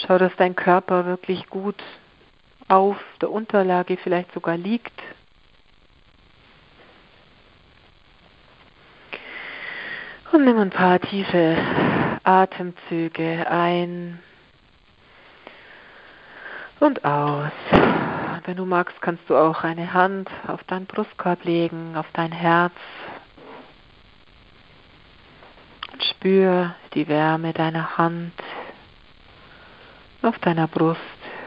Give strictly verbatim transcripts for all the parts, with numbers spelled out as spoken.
Schau, dass dein Körper wirklich gut auf der Unterlage vielleicht sogar liegt. Und nimm ein paar tiefe Atemzüge ein und aus. Wenn du magst, kannst du auch eine Hand auf deinen Brustkorb legen, auf dein Herz. Und spür die Wärme deiner Hand auf deiner Brust.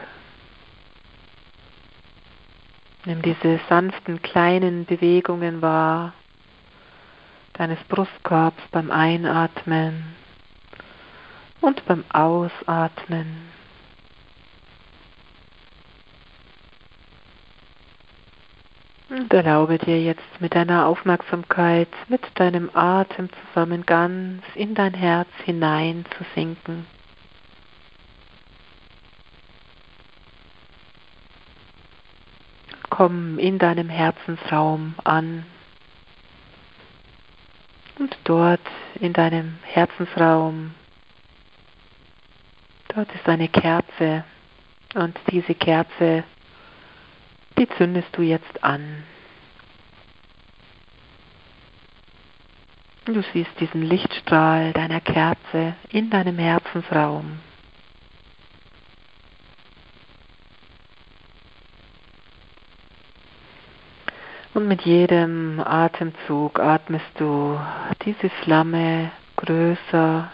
Nimm diese sanften kleinen Bewegungen wahr, deines Brustkorbs beim Einatmen und beim Ausatmen. Und erlaube dir jetzt mit deiner Aufmerksamkeit, mit deinem Atem zusammen ganz in dein Herz hinein zu sinken. Komm in deinem Herzensraum an. Und dort in deinem Herzensraum, dort ist eine Kerze. Und diese Kerze, die zündest du jetzt an. Du siehst diesen Lichtstrahl deiner Kerze in deinem Herzensraum. Und mit jedem Atemzug atmest du diese Flamme größer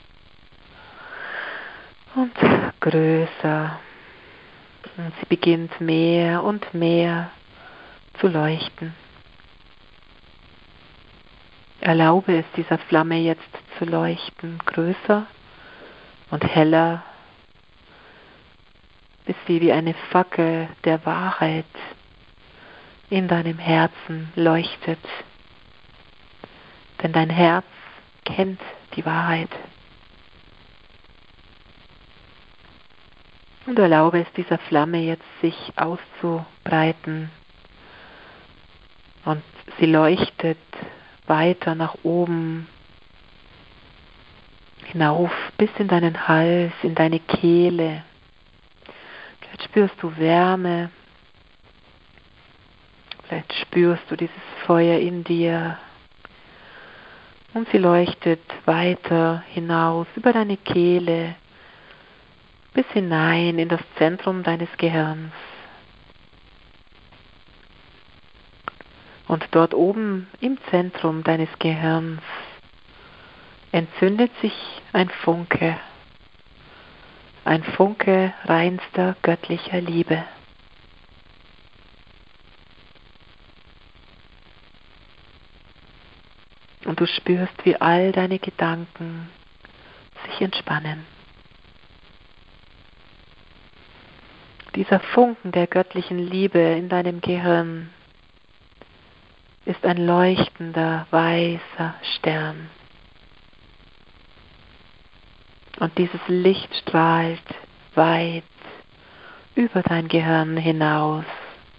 und größer. Und sie beginnt mehr und mehr zu leuchten. Erlaube es dieser Flamme jetzt zu leuchten, größer und heller, bis sie wie eine Fackel der Wahrheit in deinem Herzen leuchtet. Denn dein Herz kennt die Wahrheit. Und erlaube es dieser Flamme jetzt sich auszubreiten. Und sie leuchtet weiter nach oben, hinauf bis in deinen Hals, in deine Kehle. Vielleicht spürst du Wärme. Vielleicht spürst du dieses Feuer in dir. Und sie leuchtet weiter hinaus über deine Kehle bis hinein in das Zentrum deines Gehirns. Und dort oben im Zentrum deines Gehirns entzündet sich ein Funke, ein Funke reinster göttlicher Liebe. Und du spürst, wie all deine Gedanken sich entspannen. Dieser Funken der göttlichen Liebe in deinem Gehirn ist ein leuchtender, weißer Stern. Und dieses Licht strahlt weit über dein Gehirn hinaus.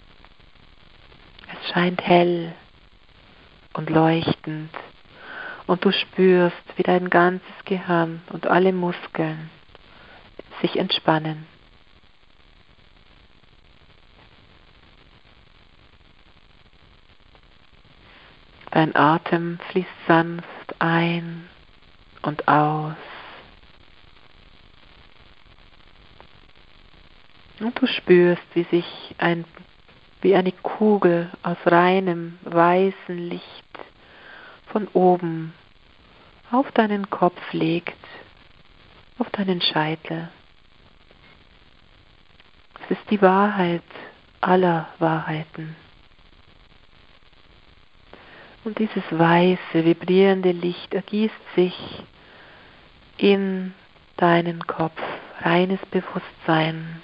Es scheint hell und leuchtend. Und du spürst, wie dein ganzes Gehirn und alle Muskeln sich entspannen. Dein Atem fließt sanft ein und aus. Und du spürst, wie sich ein, wie eine Kugel aus reinem, weißen Licht von oben auf deinen Kopf legt, auf deinen Scheitel. Es ist die Wahrheit aller Wahrheiten. Und dieses weiße, vibrierende Licht ergießt sich in deinen Kopf, reines Bewusstsein.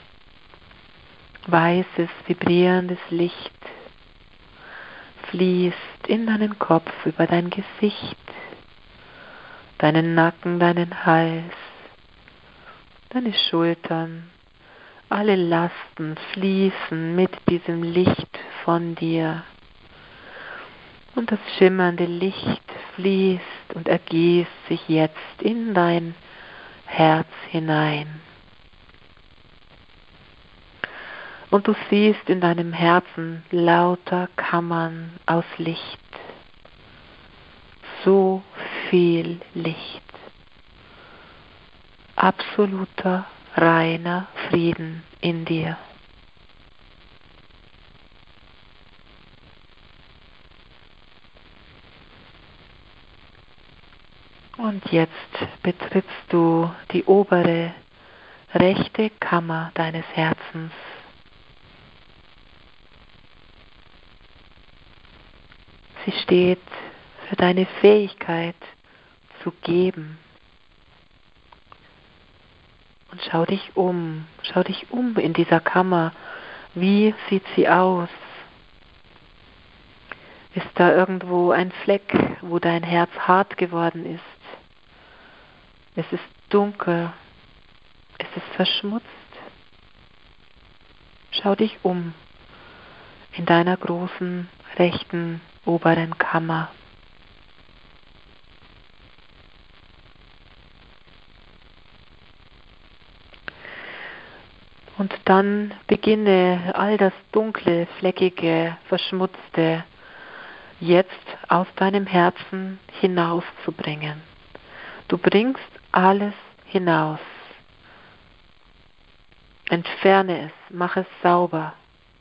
Weißes, vibrierendes Licht fließt in deinen Kopf, über dein Gesicht, deinen Nacken, deinen Hals, deine Schultern. Alle Lasten fließen mit diesem Licht von dir. Und das schimmernde Licht fließt und ergießt sich jetzt in dein Herz hinein. Und du siehst in deinem Herzen lauter Kammern aus Licht. So viel Licht. Absoluter, reiner Frieden in dir. Und jetzt betrittst du die obere rechte Kammer deines Herzens. Sie steht für deine Fähigkeit zu geben. Und schau dich um, schau dich um in dieser Kammer. Wie sieht sie aus? Ist da irgendwo ein Fleck, wo dein Herz hart geworden ist? Es ist dunkel. Es ist verschmutzt. Schau dich um in deiner großen, rechten, oberen Kammer. Und dann beginne all das Dunkle, Fleckige, Verschmutzte jetzt aus deinem Herzen hinauszubringen. Du bringst alles hinaus. Entferne es, mach es sauber.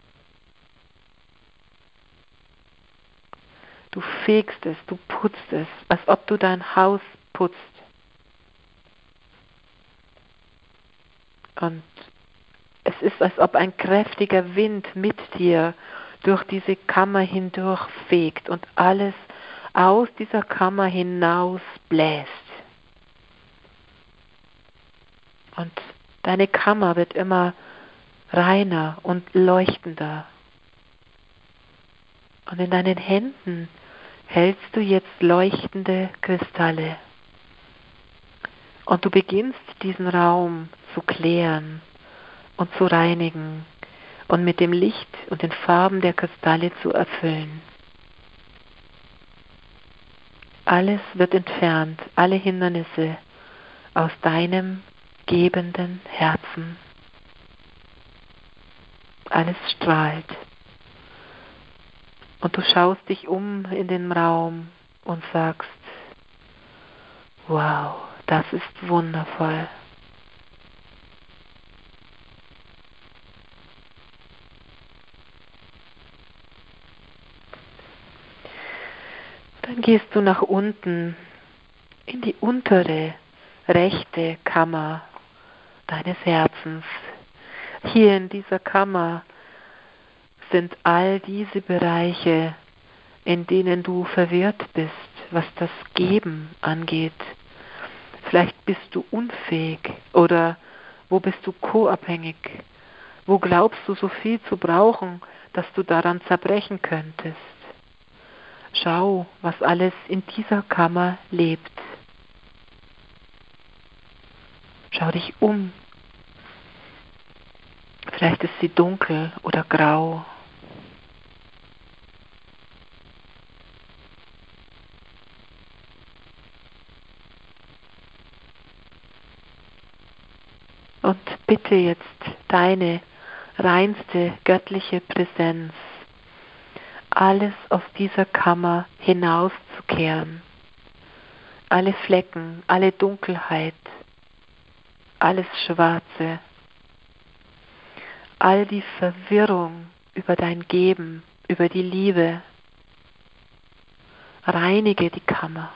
Du fegst es, du putzt es, als ob du dein Haus putzt. Und es ist, als ob ein kräftiger Wind mit dir durch diese Kammer hindurch fegt und alles aus dieser Kammer hinaus bläst. Und deine Kammer wird immer reiner und leuchtender. Und in deinen Händen hältst du jetzt leuchtende Kristalle. Und du beginnst diesen Raum zu klären und zu reinigen und mit dem Licht und den Farben der Kristalle zu erfüllen. Alles wird entfernt, alle Hindernisse aus deinem gebenden Herzen. Alles strahlt. Und du schaust dich um in den Raum und sagst, wow, das ist wundervoll. Dann gehst du nach unten in die untere rechte Kammer deines Herzens. Hier in dieser Kammer sind all diese Bereiche, in denen du verwirrt bist, was das Geben angeht. Vielleicht bist du unfähig oder wo bist du co-abhängig? Wo glaubst du so viel zu brauchen, dass du daran zerbrechen könntest? Schau, was alles in dieser Kammer lebt. Schau dich um. Vielleicht ist sie dunkel oder grau. Und bitte jetzt deine reinste göttliche Präsenz, alles aus dieser Kammer hinauszukehren. Alle Flecken, alle Dunkelheit, alles Schwarze, all die Verwirrung über dein Geben, über die Liebe. Reinige die Kammer.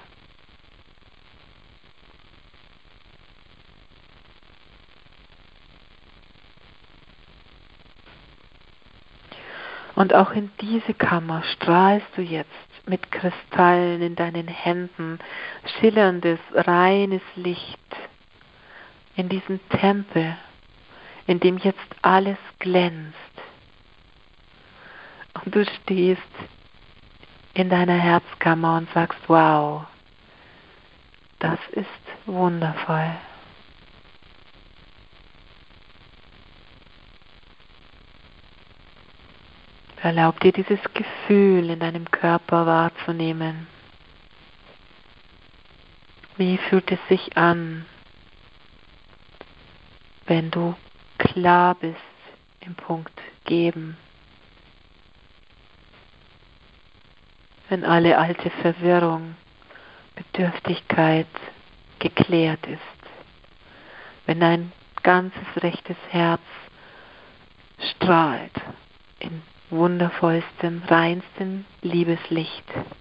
Und auch in diese Kammer strahlst du jetzt mit Kristallen in deinen Händen, schillerndes, reines Licht in diesem Tempel, in dem jetzt alles glänzt. Und du stehst in deiner Herzkammer und sagst, wow, das ist wundervoll. Erlaub dir dieses Gefühl in deinem Körper wahrzunehmen. Wie fühlt es sich an, wenn du klar bist im Punkt geben, wenn alle alte Verwirrung, Bedürftigkeit geklärt ist, wenn dein ganzes rechtes Herz strahlt in wundervollstem, reinstem Liebeslicht.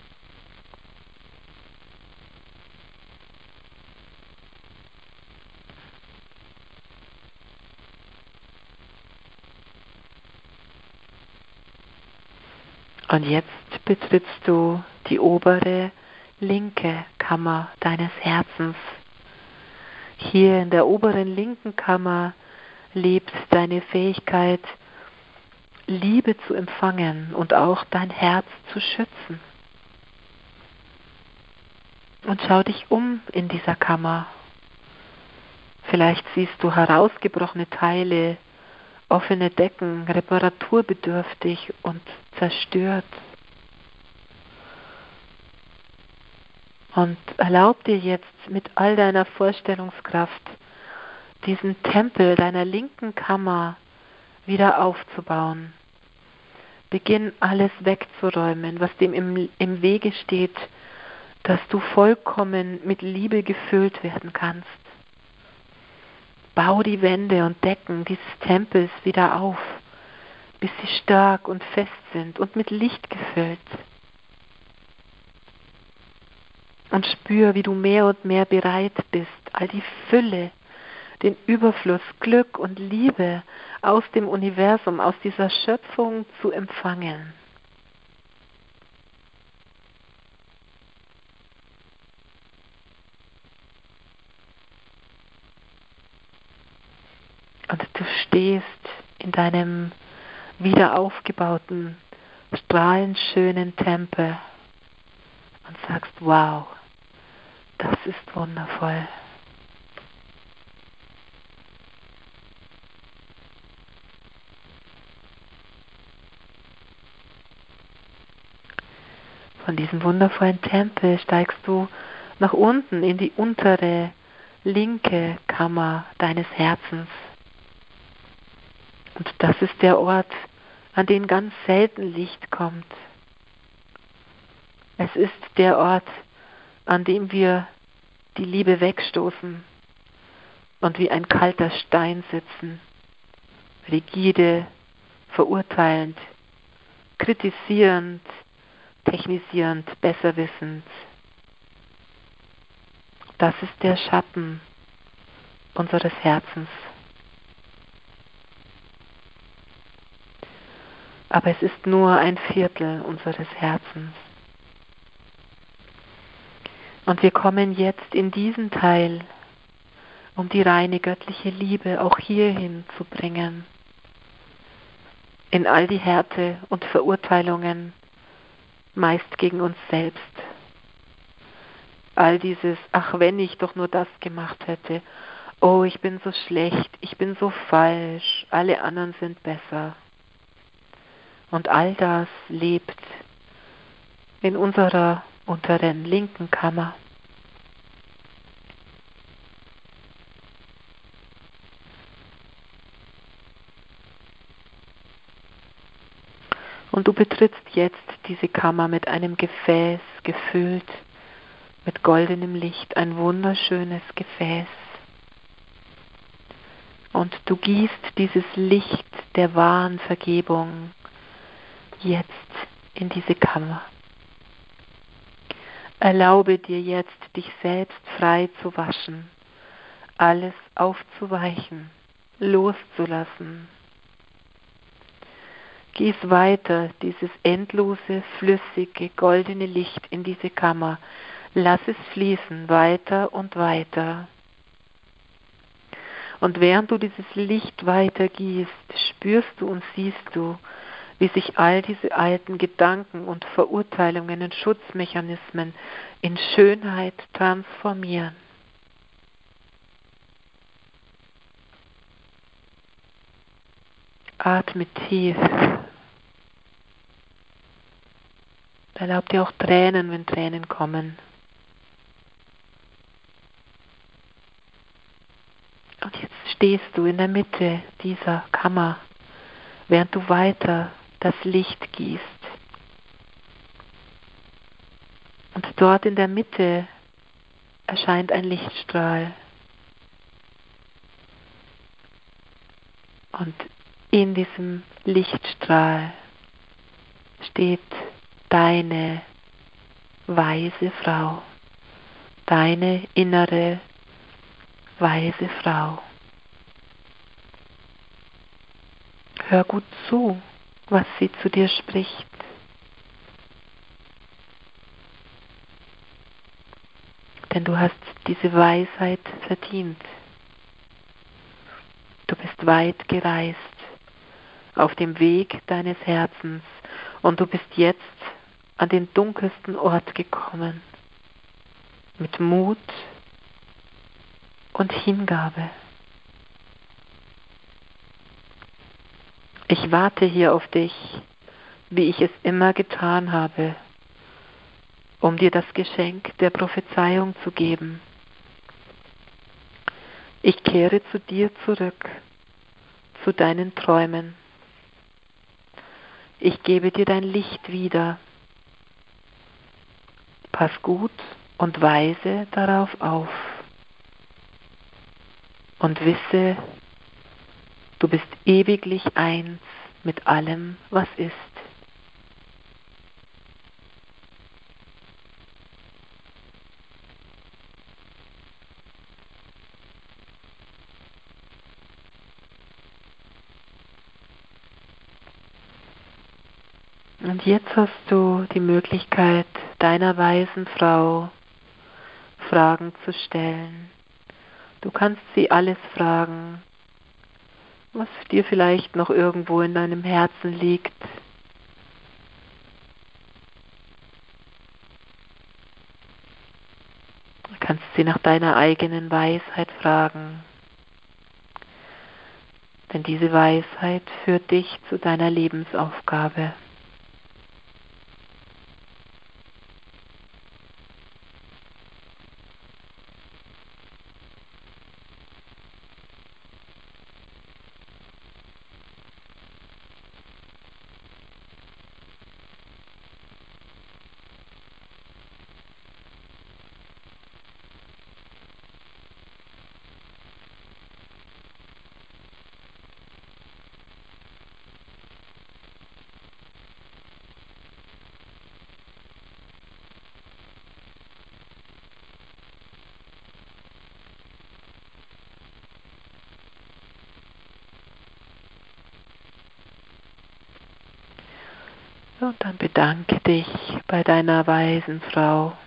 Und jetzt betrittst du die obere linke Kammer deines Herzens. Hier in der oberen linken Kammer lebt deine Fähigkeit, Liebe zu empfangen und auch dein Herz zu schützen. Und schau dich um in dieser Kammer. Vielleicht siehst du herausgebrochene Teile, offene Decken, reparaturbedürftig und zerstört. Und erlaub dir jetzt mit all deiner Vorstellungskraft, diesen Tempel deiner linken Kammer wieder aufzubauen. Beginn alles wegzuräumen, was dem im, im Wege steht, dass du vollkommen mit Liebe gefüllt werden kannst. Bau die Wände und Decken dieses Tempels wieder auf, bis sie stark und fest sind und mit Licht gefüllt. Und spür, wie du mehr und mehr bereit bist, all die Fülle, den Überfluss, Glück und Liebe aus dem Universum, aus dieser Schöpfung zu empfangen. Und du stehst in deinem wieder aufgebauten, strahlend schönen Tempel und sagst, wow, das ist wundervoll. Von diesem wundervollen Tempel steigst du nach unten in die untere, linke Kammer deines Herzens. Und das ist der Ort, an den ganz selten Licht kommt. Es ist der Ort, an dem wir die Liebe wegstoßen und wie ein kalter Stein sitzen, rigide, verurteilend, kritisierend, technisierend, besserwissend. Das ist der Schatten unseres Herzens. Aber es ist nur ein Viertel unseres Herzens. Und wir kommen jetzt in diesen Teil, um die reine göttliche Liebe auch hierhin zu bringen. In all die Härte und Verurteilungen, meist gegen uns selbst. All dieses, ach wenn ich doch nur das gemacht hätte, oh ich bin so schlecht, ich bin so falsch, alle anderen sind besser. Und all das lebt in unserer unteren linken Kammer. Und du betrittst jetzt diese Kammer mit einem Gefäß, gefüllt mit goldenem Licht, ein wunderschönes Gefäß. Und du gießt dieses Licht der wahren Vergebung jetzt in diese Kammer. Erlaube dir jetzt, dich selbst frei zu waschen, alles aufzuweichen, loszulassen. Gieß weiter dieses endlose, flüssige, goldene Licht in diese Kammer. Lass es fließen, weiter und weiter. Und während du dieses Licht weiter gießt, spürst du und siehst du, wie sich all diese alten Gedanken und Verurteilungen und Schutzmechanismen in Schönheit transformieren. Atme tief. Erlaub dir auch Tränen, wenn Tränen kommen. Und jetzt stehst du in der Mitte dieser Kammer während du weiter das Licht gießt. Und dort in der Mitte erscheint ein Lichtstrahl. Und in diesem Lichtstrahl steht deine weise Frau, deine innere weise Frau. Hör gut zu, was sie zu dir spricht. Denn du hast diese Weisheit verdient. Du bist weit gereist auf dem Weg deines Herzens und du bist jetzt an den dunkelsten Ort gekommen mit Mut und Hingabe. Ich warte hier auf dich, wie ich es immer getan habe, um dir das Geschenk der Prophezeiung zu geben. Ich kehre zu dir zurück, zu deinen Träumen. Ich gebe dir dein Licht wieder. Pass gut und weise darauf auf. Und wisse, du bist ewiglich eins mit allem, was ist. Und jetzt hast du die Möglichkeit, deiner weisen Frau Fragen zu stellen. Du kannst sie alles fragen, was dir vielleicht noch irgendwo in deinem Herzen liegt. Du kannst sie nach deiner eigenen Weisheit fragen. Denn diese Weisheit führt dich zu deiner Lebensaufgabe. Und dann bedanke dich bei deiner weisen Frau.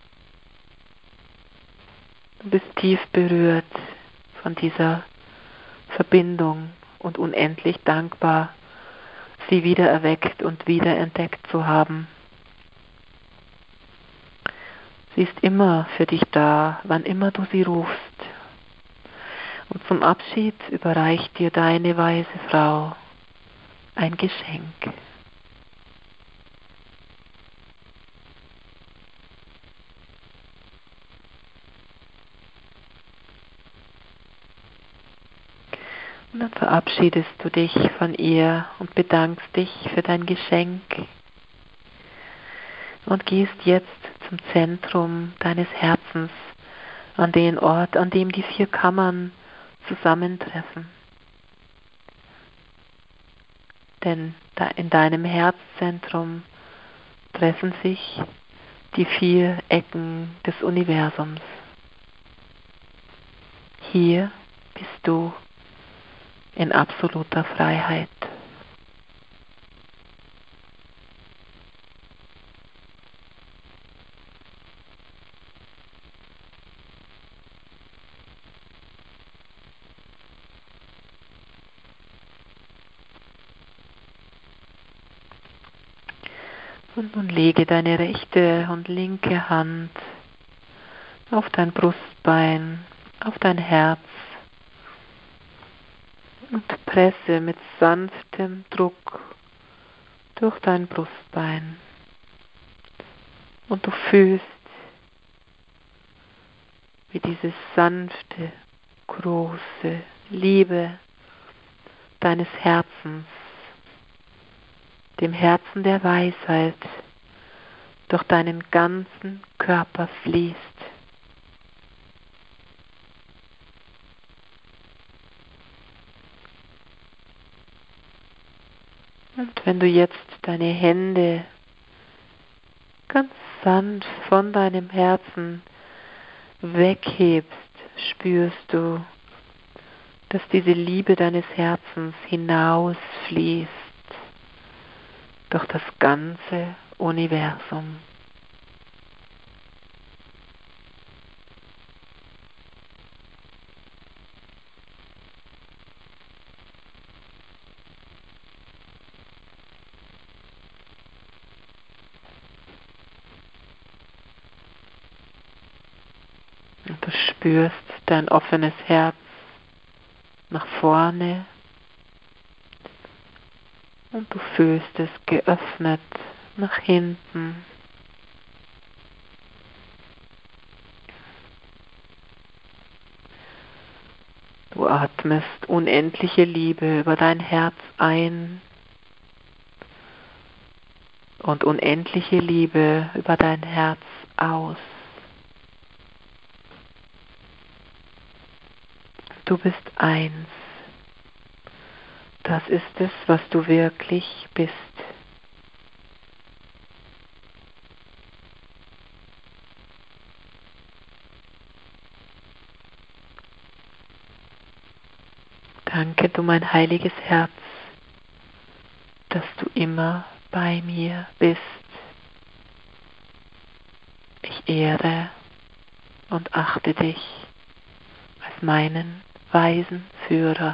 Du bist tief berührt von dieser Verbindung und unendlich dankbar, sie wiedererweckt und wiederentdeckt zu haben. Sie ist immer für dich da, wann immer du sie rufst. Und zum Abschied überreicht dir deine weise Frau ein Geschenk. Und dann verabschiedest du dich von ihr und bedankst dich für dein Geschenk und gehst jetzt zum Zentrum deines Herzens, an den Ort, an dem die vier Kammern zusammentreffen. Denn da in deinem Herzzentrum treffen sich die vier Ecken des Universums. Hier bist du in absoluter Freiheit. Und nun lege deine rechte und linke Hand auf dein Brustbein, auf dein Herz und presse mit sanftem Druck durch dein Brustbein. Und du fühlst, wie diese sanfte, große Liebe deines Herzens dem Herzen der Weisheit, durch deinen ganzen Körper fließt. Und wenn du jetzt deine Hände ganz sanft von deinem Herzen weghebst, spürst du, dass diese Liebe deines Herzens hinausfließt durch das ganze Universum. Und du spürst dein offenes Herz nach vorne und du fühlst es geöffnet nach hinten. Du atmest unendliche Liebe über dein Herz ein und unendliche Liebe über dein Herz aus. Du bist eins. Das ist es, was du wirklich bist. Danke, du mein heiliges Herz, dass du immer bei mir bist. Ich ehre und achte dich als meinen weisen Führer.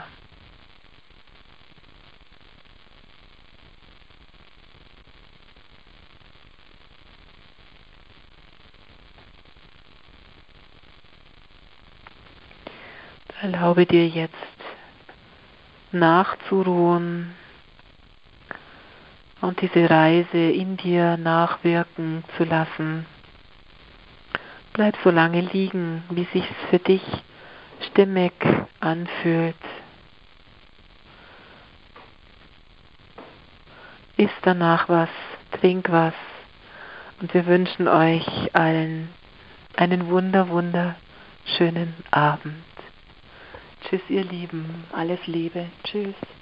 Erlaube dir jetzt nachzuruhen und diese Reise in dir nachwirken zu lassen. Bleib so lange liegen, wie sich's für dich stimmig anfühlt. Iss danach was, trink was und wir wünschen euch allen einen wunder, wunderschönen Abend. Tschüss, ihr Lieben. Alles Liebe. Tschüss.